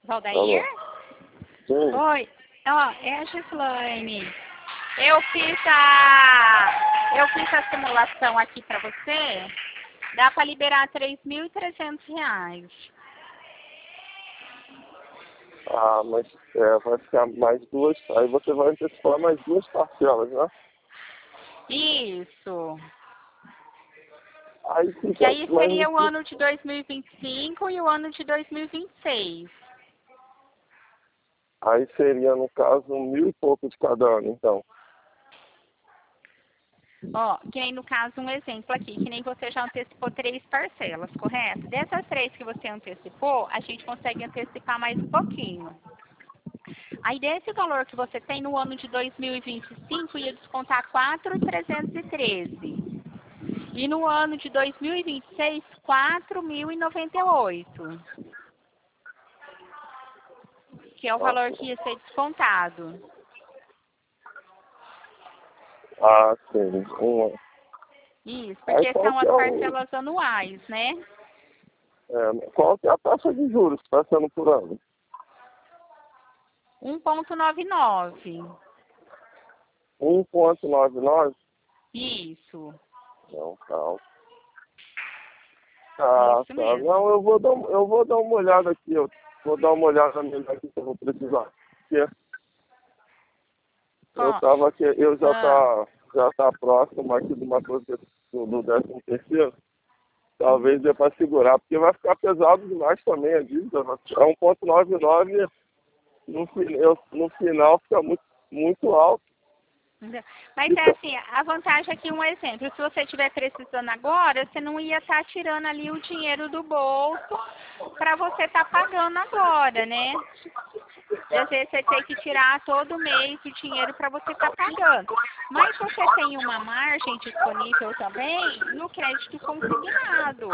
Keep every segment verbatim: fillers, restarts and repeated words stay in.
Valdair? Sim. Oi. Ó, é a Gislaine. Eu fiz a... Eu fiz a simulação aqui pra você. Dá pra liberar três mil e trezentos reais. Ah, mas é, vai ficar mais duas. Aí você vai antecipar mais duas parcelas, né? Isso. Aí Que fica. aí Mas seria o isso- ano de dois mil e vinte e cinco e o ano de dois mil e vinte e seis. aí seria, no caso, um mil e pouco de cada ano, então. Ó, que nem no caso um exemplo aqui, que nem você já antecipou três parcelas, correto? Dessas três que você antecipou, a gente consegue antecipar mais um pouquinho. Aí desse valor que você tem no ano de dois mil e vinte e cinco, ia descontar quatro mil trezentos e treze. E no ano de dois mil e vinte e seis, quatro mil e noventa e oito. Que é o valor que ia ser descontado. Ah, sim. Uma. Isso, Aí porque qual são que as é o. parcelas anuais, né? É, qual que é a taxa de juros que está sendo por ano? um vírgula noventa e nove. um vírgula noventa e nove? Isso. Não, calma. Tá, Isso tá. mesmo. Não, eu vou dar, eu vou dar uma olhada aqui. Eu vou dar uma olhada melhor aqui que eu vou precisar. Porque eu Ó, tava aqui, eu já ah, tá, já tá próximo aqui de uma coisa do, do décimo terceiro. Talvez dê para segurar, porque vai ficar pesado demais também a dívida. É um vírgula noventa e nove no, fi- eu- no final fica muito, muito alto. entendeu? Mas é Fica, assim, a vantagem aqui, um exemplo, se você estiver precisando agora, você não ia estar tirando ali o dinheiro do bolso para você estar pagando agora, né? E às vezes você tem que tirar todo mês o dinheiro para você estar pagando. Mas você tem uma margem disponível também no crédito consignado.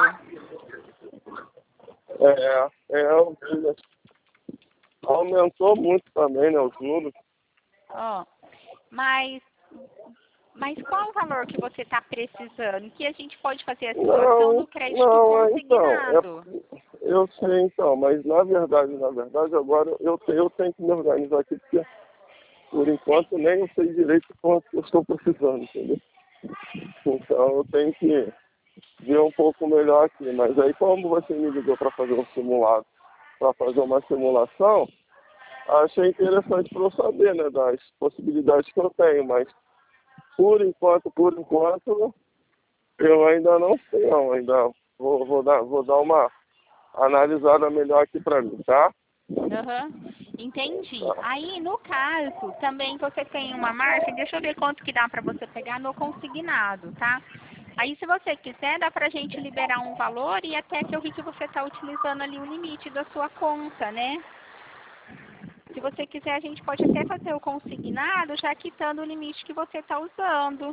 é, é, o- aumentou muito também, né, os juros. Ó, mas, mas qual o valor que você está precisando? Que a gente pode fazer a simulação Não, no crédito não, é, então, consignado. é, eu sei então, mas na verdade, na verdade, agora eu, te- eu tenho que me organizar aqui, porque por enquanto nem eu sei direito quanto eu estou precisando, entendeu? Então eu tenho que ver um pouco melhor aqui. Mas aí como você me ligou para fazer um simulado, para fazer uma simulação, achei interessante para eu saber, né, das possibilidades que eu tenho, mas por enquanto, por enquanto, eu ainda não sei não, ainda vou, vou, dar, vou dar uma analisada melhor aqui para mim, tá? Aham, entendi. Tá. Aí, no caso, também você tem uma margem, deixa eu ver quanto que dá para você pegar no consignado, tá? Aí, se você quiser, dá pra gente liberar um valor e até que eu vi que você está utilizando ali o limite da sua conta, né? Se você quiser, a gente pode até fazer o consignado já quitando o limite que você está usando.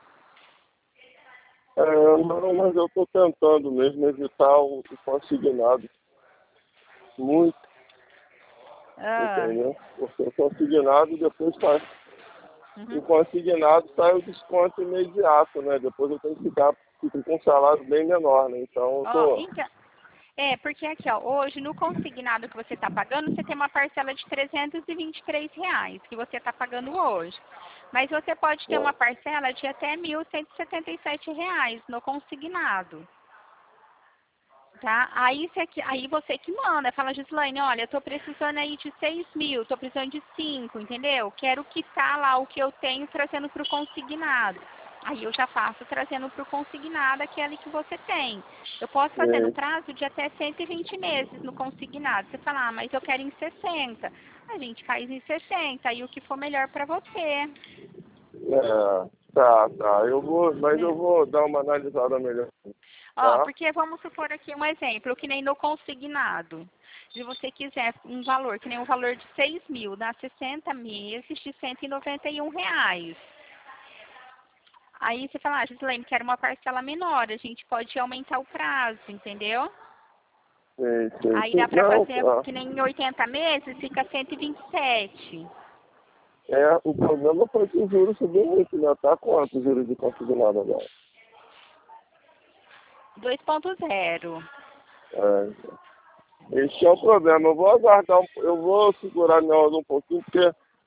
É, não, mas eu estou tentando mesmo evitar o, o consignado. Muito, Ah, entendeu? Porque o consignado depois sai. O uhum. consignado sai o desconto imediato, né? Depois eu tenho que ficar fico com um salário bem menor, né? Então eu Ó, tô. então, é, porque aqui, ó, hoje no consignado que você está pagando, você tem uma parcela de trezentos e vinte e três reais que você está pagando hoje. Mas você pode ter uma Né? parcela de até mil cento e setenta e sete reais no consignado. Tá? Aí você, que- aí você que manda, fala, Gislaine, olha, eu tô precisando aí de seis mil, tô precisando de cinco, entendeu? Quero quitar lá o que eu tenho trazendo para o consignado. Aí eu já faço trazendo para o consignado aquele que você tem. Eu posso fazer no É, prazo de até cento e vinte meses no consignado. Você fala, ah, mas eu quero em sessenta. A gente faz em sessenta, aí o que for melhor para você. é, tá, tá. Eu vou, mas eu Né? vou dar uma analisada melhor, Ó, tá? porque vamos supor aqui um exemplo, que nem no consignado. Se você quiser um valor, que nem um valor de seis mil, dá sessenta meses de cento e noventa e um reais. Aí você fala, ah, Gislaine, quero uma parcela menor, a gente pode aumentar o prazo, entendeu? Sei, sei, Aí dá sei. pra Não, fazer, tá. que nem em oitenta meses, fica cento e vinte e sete. É, o problema foi que o juros subiu muito, né? Tá quanto o juros de consignado agora? dois ponto zero. É, Esse é o problema. Eu vou aguardar, um, eu vou segurar minha onda um pouquinho, porque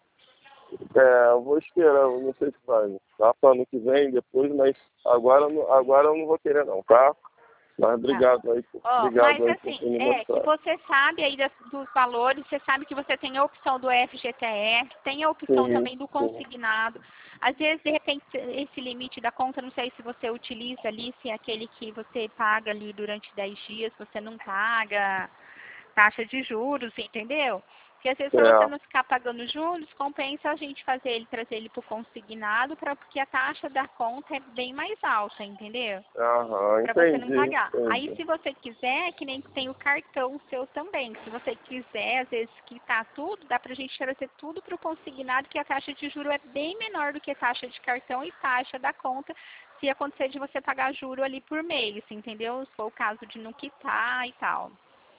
é, eu vou esperar, eu não sei se vai, tá? Para ano que vem, depois, mas agora, eu não- agora eu não vou querer não, tá? Mas obrigado aí, por- Ó, obrigado mas aí por assim, ter me é que mostrado. você sabe aí das- dos valores, você sabe que você tem a opção do F G T S, tem a opção Sim, também do sim. consignado. Às vezes, de repente, esse limite da conta, não sei se você utiliza ali, se é aquele que você paga ali durante dez dias, você não paga taxa de juros, entendeu? Porque às vezes para você É, não ficar pagando juros, compensa a gente fazer ele, trazer ele para o consignado, pra, porque a taxa da conta é bem mais alta, entendeu? aham, Para você não entendi, pagar. Aí, entendi. se você quiser, que nem tem o cartão seu também. Se você quiser, às vezes, quitar tudo, dá pra gente trazer tudo para o consignado, que a taxa de juro é bem menor do que a taxa de cartão e taxa da conta, se acontecer de você pagar juro ali por mês, entendeu? Se for o caso de não quitar e tal.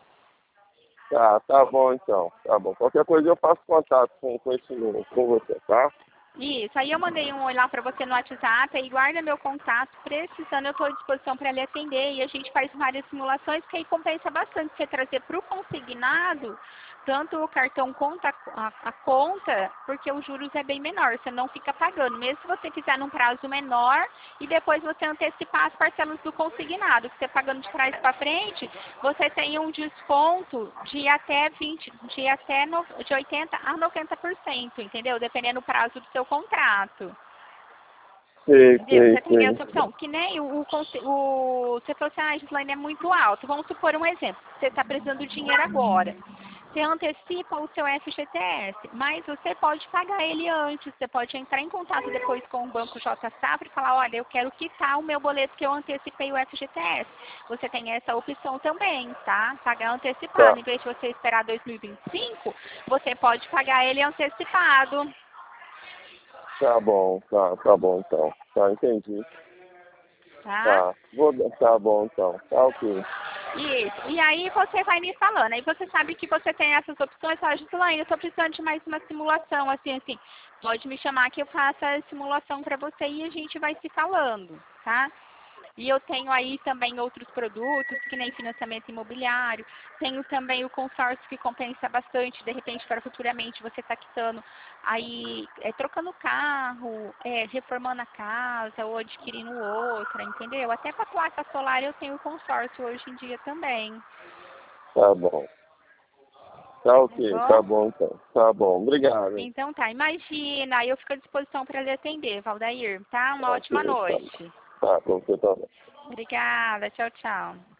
Tá, tá bom então, tá bom. Qualquer coisa eu faço contato com, com esse número, com você, tá? Isso, aí eu mandei um oi lá para você no WhatsApp, aí guarda meu contato, precisando eu estou à disposição para lhe atender e a gente faz várias simulações, que aí compensa bastante você trazer para o consignado, tanto o cartão quanto a, a, a conta, porque os juros é bem menor, você não fica pagando, mesmo se você fizer num prazo menor e depois você antecipar as parcelas do consignado, que você pagando de trás para frente, você tem um desconto de até vinte, de até no, de oitenta a noventa por cento, entendeu? Dependendo do prazo do seu contrato. Sei, Entendeu? sei, Você tem essa sei. opção. Que nem o, o, conse- o você falou assim, ah, Gislaine, é muito alto. Vamos supor um exemplo. Você está precisando de dinheiro agora. Você antecipa o seu F G T S, mas você pode pagar ele antes. Você pode entrar em contato depois com o Banco J Safra e falar, olha, eu quero quitar o meu boleto que eu antecipei o F G T S. Você tem essa opção também, tá? Pagar antecipado. Tá, Em vez de você esperar dois mil e vinte e cinco, você pode pagar ele antecipado. tá bom, tá, tá bom então. Tá, entendi. Tá? Tá, vou, tá bom então. Tá ok. Isso. E aí você vai me falando. Aí você sabe que você tem essas opções. Fala, Gislaine, eu estou precisando de mais uma simulação, assim, assim. Pode me chamar que eu faça a simulação para você e a gente vai se falando, tá? E eu tenho aí também outros produtos, que nem financiamento imobiliário. Tenho também o consórcio que compensa bastante, de repente, para futuramente você estar quitando, aí é, trocando carro, é, reformando a casa ou adquirindo outra, entendeu? Até para placa solar eu tenho consórcio hoje em dia também. Tá bom. Tá Tá ok, tá bom? bom então. Tá bom, obrigado. Hein? Então tá, imagina, eu fico à disposição para lhe atender, Valdair, tá? Uma Tá ótima ok, tá. noite. Tá, pra você também. Obrigada, tchau, tchau.